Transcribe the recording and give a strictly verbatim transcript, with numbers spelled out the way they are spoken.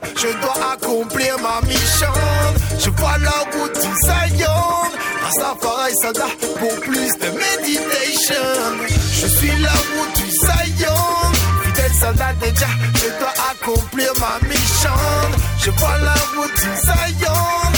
je dois accomplir ma mission. Je vois la route du Zion, Rastafari soldat pour plus de méditation. Je suis la route du Zion, fidèle soldat de Jah, je dois accomplir ma mission. Je vois la route du Zion,